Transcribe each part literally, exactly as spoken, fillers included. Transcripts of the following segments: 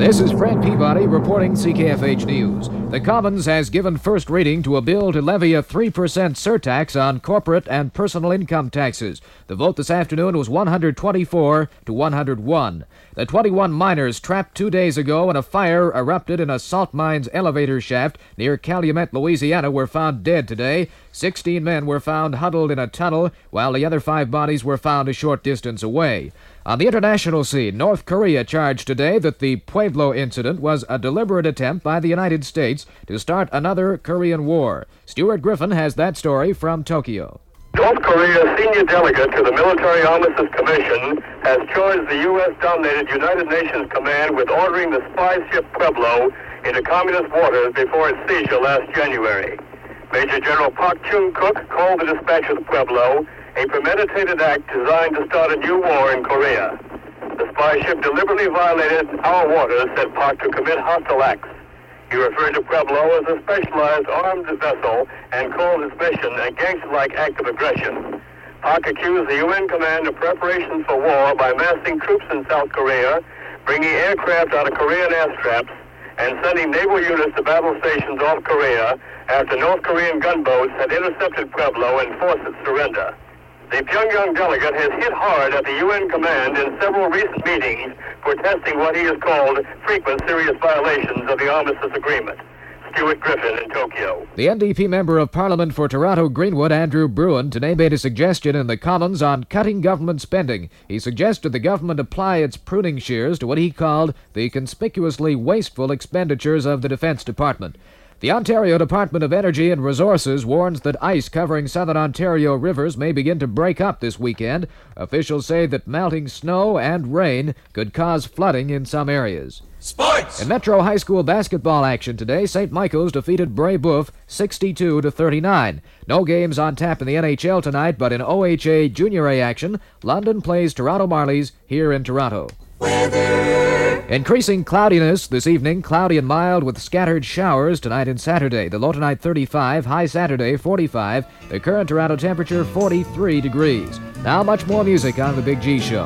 This is Fred Peabody reporting C K F H News. The Commons has given first reading to a bill to levy a three percent surtax on corporate and personal income taxes. The vote this afternoon was one hundred twenty-four to one hundred one. The twenty-one miners trapped two days ago when a fire erupted in a salt mine's elevator shaft near Calumet, Louisiana, were found dead today. Sixteen men were found huddled in a tunnel, while the other five bodies were found a short distance away. On the international scene, North Korea charged today that the Pueblo incident was a deliberate attempt by the United States to start another Korean war. Stuart Griffin has that story from Tokyo. North Korea's senior delegate to the Military Armistice Commission has charged the U S-dominated United Nations Command with ordering the spy ship Pueblo into communist waters before its seizure last January. Major General Park Chung-kook called the dispatch of the Pueblo a premeditated act designed to start a new war in Korea. The spy ship deliberately violated our waters, said Park, to commit hostile acts. He referred to Pueblo as a specialized armed vessel and called his mission a gangster-like act of aggression. Park accused the U N command of preparations for war by massing troops in South Korea, bringing aircraft out of Korean airstrips, and sending naval units to battle stations off Korea after North Korean gunboats had intercepted Pueblo and forced its surrender. The Pyongyang delegate has hit hard at the U N command in several recent meetings for testing what he has called frequent serious violations of the armistice agreement. Stuart Griffin in Tokyo. The N D P member of Parliament for Toronto Greenwood, Andrew Bruin, today made a suggestion in the Commons on cutting government spending. He suggested the government apply its pruning shears to what he called the conspicuously wasteful expenditures of the Defence Department. The Ontario Department of Energy and Resources warns that ice covering southern Ontario rivers may begin to break up this weekend. Officials say that melting snow and rain could cause flooding in some areas. Sports! In Metro High School basketball action today, Saint Michael's defeated Brébeuf sixty-two to thirty-nine. No games on tap in the N H L tonight, but in O H A Junior A action, London plays Toronto Marlies here in Toronto. Weather! Increasing cloudiness this evening, cloudy and mild with scattered showers tonight and Saturday. The low tonight thirty-five, high Saturday forty-five. The current Toronto temperature forty-three degrees. Now much more music on The Big G Show.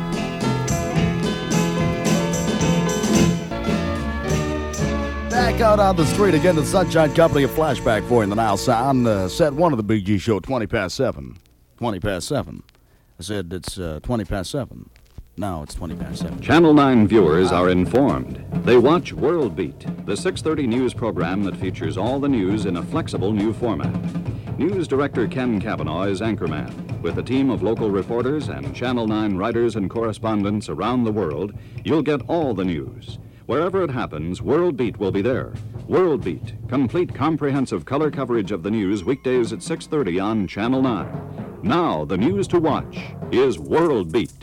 Back out on the street again, the Sunshine Company, a flashback for you in the now sound. Uh, set one of the Big G Show, twenty past seven. twenty past seven. I said it's uh, twenty past seven. Now it's twenty past seven. Channel nine viewers are informed. They watch World Beat, the six thirty news program that features all the news in a flexible new format. News director Ken Cavanaugh is anchorman. With a team of local reporters and Channel nine writers and correspondents around the world, you'll get all the news. Wherever it happens, World Beat will be there. World Beat, complete comprehensive color coverage of the news weekdays at six thirty on Channel nine. Now, the news to watch is World Beat.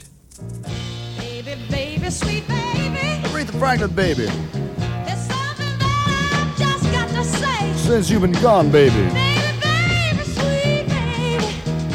Baby, baby, sweet baby. Aretha Franklin, baby. There's something that I've just got to say. Since you've been gone, baby. Baby, baby, sweet baby.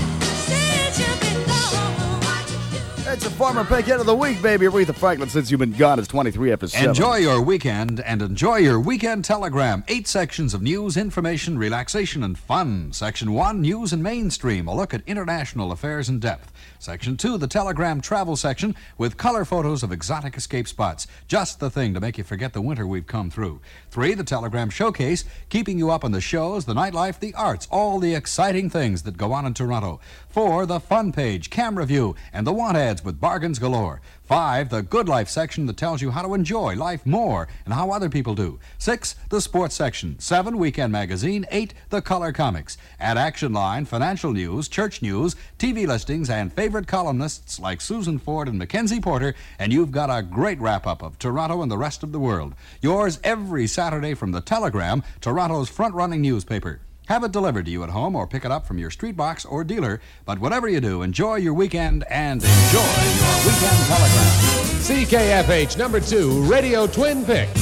Since you've been gone, what you do? It's a former pick hit of the week, baby. Aretha Franklin, since you've been gone, it's twenty-three after seven. Enjoy your weekend and enjoy your weekend telegram. Eight sections of news, information, relaxation, and fun. Section one, news and mainstream, a look at international affairs in depth. Section two, the Telegram travel section with color photos of exotic escape spots. Just the thing to make you forget the winter we've come through. Three, the Telegram showcase, keeping you up on the shows, the nightlife, the arts, all the exciting things that go on in Toronto. Four, the fun page, camera view, and the want ads with bargains galore. Five, the Good Life section that tells you how to enjoy life more and how other people do. Six, the sports section. Seven, Weekend Magazine. Eight, the color comics. Add Action Line, financial news, church news, T V listings, and favorite columnists like Susan Ford and Mackenzie Porter, and you've got a great wrap-up of Toronto and the rest of the world. Yours every Saturday from the Telegram, Toronto's front-running newspaper. Have it delivered to you at home or pick it up from your street box or dealer. But whatever you do, enjoy your weekend and enjoy your weekend telegram. C K F H number two, Radio Twin Picks.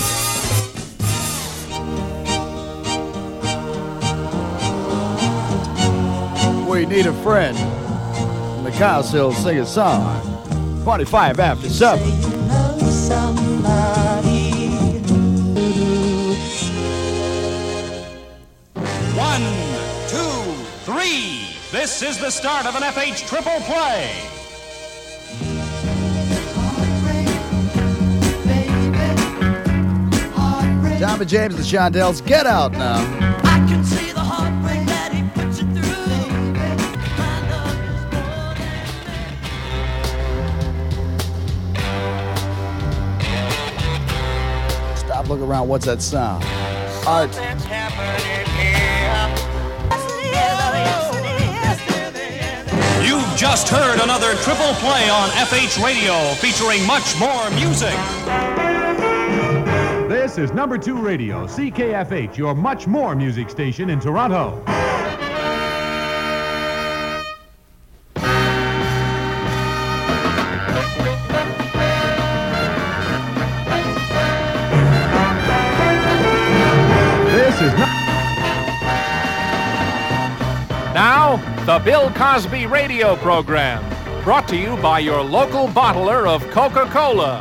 We need a friend. And the Cowsills sing a song. twenty-five after seven. Say you know somebody. One, two, three. This is the start of an F H triple play. Tommy James and the Shondells, get out now. I can see the heartbreak that he puts you through. My love is more than Stop looking around. What's that sound? Art. Something's happening here. You've just heard another triple play on F H Radio featuring much more music. This is number two radio, C K F H, your much more music station in Toronto. This is not. Now, the Bill Cosby radio program, brought to you by your local bottler of Coca-Cola.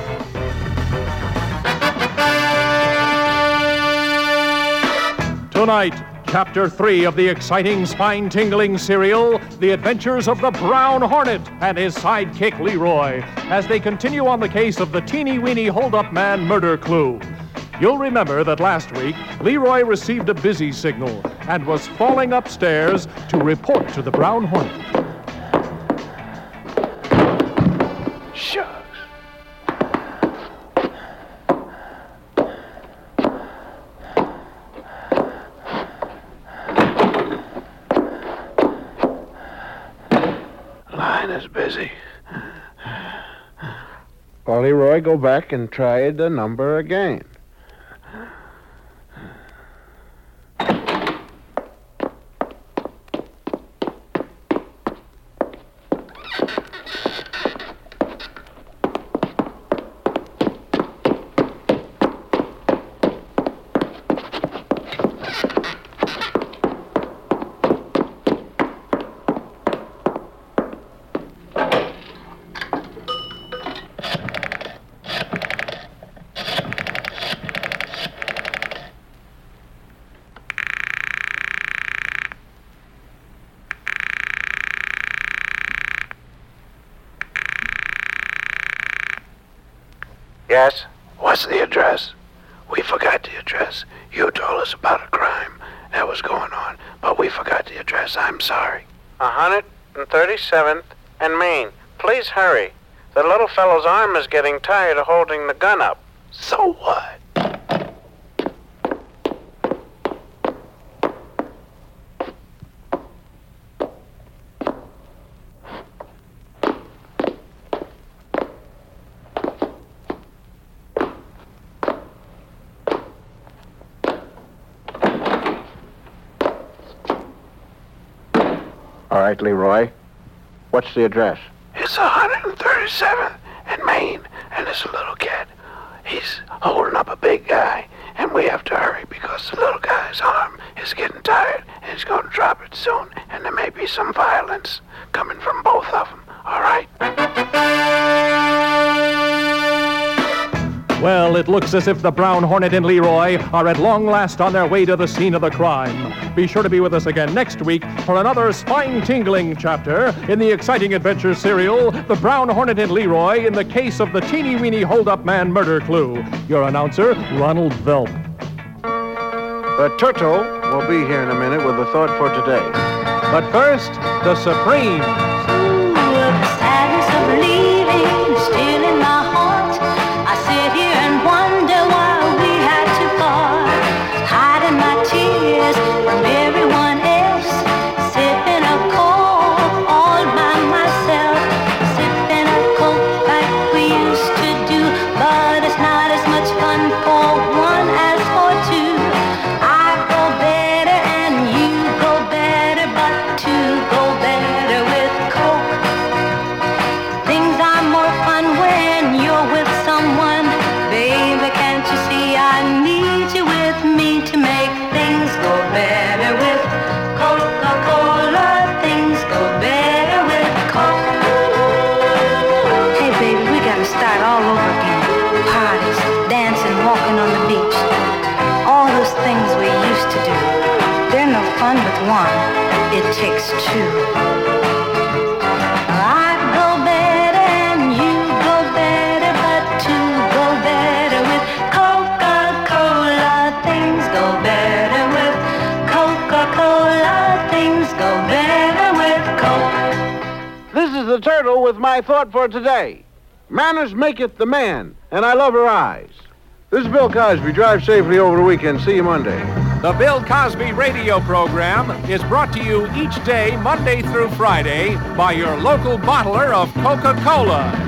Tonight, Chapter three of the exciting, spine-tingling serial, The Adventures of the Brown Hornet and his sidekick Leroy, as they continue on the case of the teeny-weeny hold-up man murder clue. You'll remember that last week, Leroy received a busy signal and was falling upstairs to report to the Brown Hornet. Shucks. Line is busy. Well, Leroy, go back and try the number again. Yes? What's the address? We forgot the address. You told us about a crime that was going on, but we forgot the address. I'm sorry. one thirty-seventh and Main. Please hurry. The little fellow's arm is getting tired of holding the gun up. So what? All right, Leroy. What's the address? It's one thirty-seventh and Main, and there's a little kid. He's holding up a big guy, and we have to hurry because the little guy's arm is getting tired, and he's going to drop it soon, and there may be some violence coming from both of them. All right? Well, it looks as if the Brown Hornet and Leroy are at long last on their way to the scene of the crime. Be sure to be with us again next week for another spine-tingling chapter in the exciting adventure serial, The Brown Hornet and Leroy in the case of the teeny-weeny hold-up man murder clue. Your announcer, Ronald Velp. But Toto will be here in a minute with a thought for today. But first, the Supremes. Ooh, the sadness of leaving is still in my heart. I sit here and wonder why we had to part, hiding my tears from everyone else, sipping a coke all by myself, sipping a coke like we used to do, but it's not as much fun for one as for two. I go better and you go better, but two go better with coke. Things are more fun when you're with someone. Baby, can't you see I need you with me to make things go better with Coca-Cola. Things go better with Coke. Hey, baby, we gotta start all over again. Parties, dancing, walking on the beach. All those things we used to do. They're no fun with one. It takes two. I go better and you go better, but two go better with Coca-Cola. is the turtle with my thought for today. Manners maketh the man, and I love her eyes. This is Bill Cosby. Drive safely over the weekend. See you Monday. The Bill Cosby radio program is brought to you each day, Monday through Friday, by your local bottler of Coca-Cola.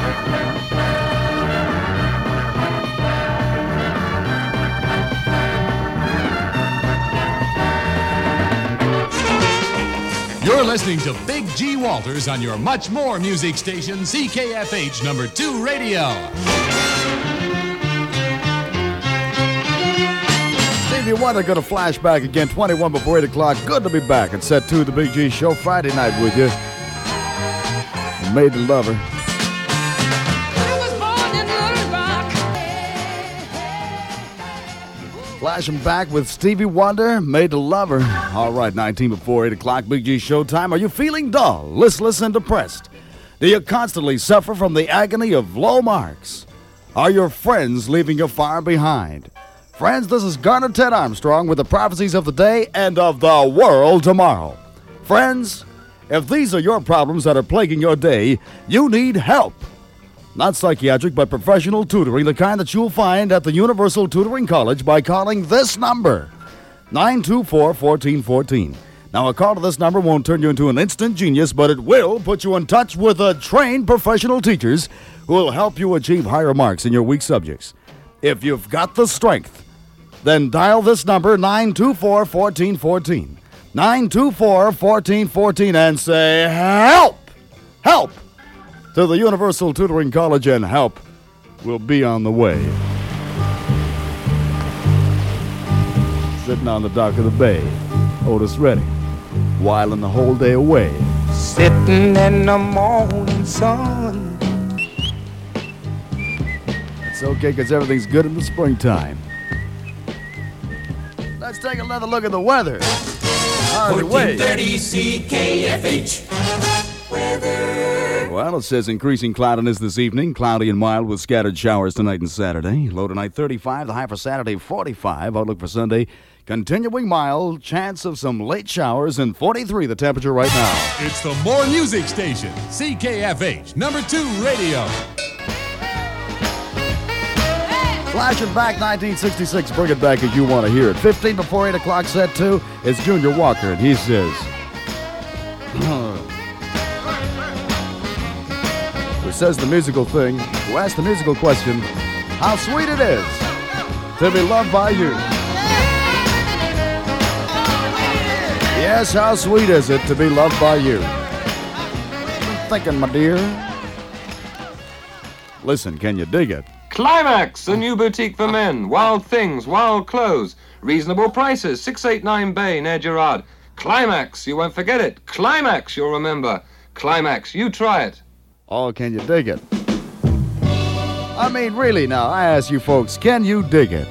You're listening to Big G. Walters on your much more music station, C K F H number two radio. Stevie Wonder going to flash back again, twenty-one before eight o'clock. Good to be back at set two of the Big G Show Friday night with you. Made the Lover. Flashing back with Stevie Wonder, Made to Lover. All right, nineteen before eight o'clock, Big G Showtime. Are you feeling dull, listless, and depressed? Do you constantly suffer from the agony of low marks? Are your friends leaving you far behind? Friends, this is Garner Ted Armstrong with the prophecies of the day and of the world tomorrow. Friends, if these are your problems that are plaguing your day, you need help. Not psychiatric, but professional tutoring, the kind that you'll find at the Universal Tutoring College by calling this number, nine two four, one four one four. Now, a call to this number won't turn you into an instant genius, but it will put you in touch with a trained professional teachers who will help you achieve higher marks in your weak subjects. If you've got the strength, then dial this number, nine two four, one four one four, nine two four, one four one four, and say, help! Help! To the Universal Tutoring College, and help will be on the way. Sitting on the dock of the bay, Otis Redding, whiling the whole day away. Sitting in the morning sun. It's okay, because everything's good in the springtime. Let's take another look at the weather. fourteen thirty C K F H. Weather. Well, it says increasing cloudiness this evening. Cloudy and mild with scattered showers tonight and Saturday. Low tonight thirty-five. The high for Saturday forty-five. Outlook for Sunday continuing mild. Chance of some late showers, and forty-three the temperature right now. It's the More Music Station, C K F H number two radio. Flashing back nineteen sixty-six. Bring it back as you want to hear it. fifteen before eight o'clock, set two. It's Junior Walker, and he says... Who says the musical thing, who asks the musical question, how sweet it is to be loved by you. Yes, how sweet is it to be loved by you. I'm thinking, my dear. Listen, can you dig it? Climax, a new boutique for men. Wild things, wild clothes, reasonable prices. six eighty-nine Bay near Gerard. Climax, you won't forget it. Climax, you'll remember. Climax, you try it. Oh, can you dig it? I mean, really now, I ask you folks, can you dig it?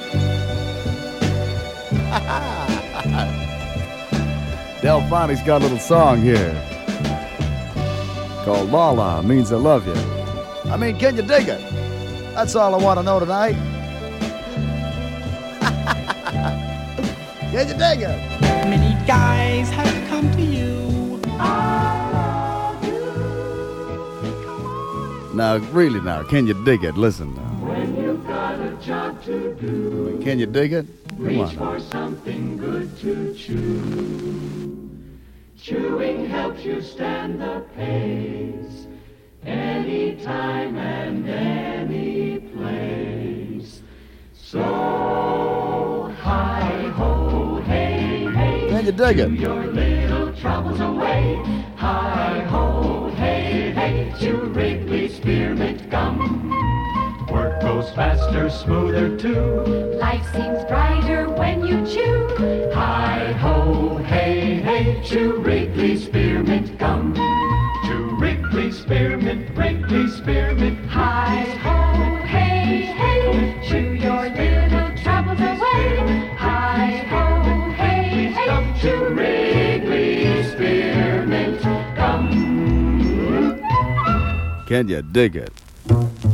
Delphoni's got a little song here called La La, means I love you. I mean, can you dig it? That's all I want to know tonight. Can you dig it? Many guys have come to you. Now, really now, can you dig it? Listen now. When you've got a job to do, Can you dig it? Come reach on. for something good to chew. Chewing helps you stand the pace, anytime and any place. So, hi-ho, hey, hey. Can you dig it? Chew your little troubles away. Hi-ho, hey, hey. Chew Wrigley Spearmint Gum. Work goes faster, smoother too. Life seems brighter when you chew. Hi-ho, hey, hey. Chew Wrigley Spearmint Gum. Chew Wrigley Spearmint, Wrigley Spearmint. Hi-ho, hey, hey. Chew your little troubles away. Hi-ho, hey, hey. Chew Wrigley Spearmint Gum. Can you dig it?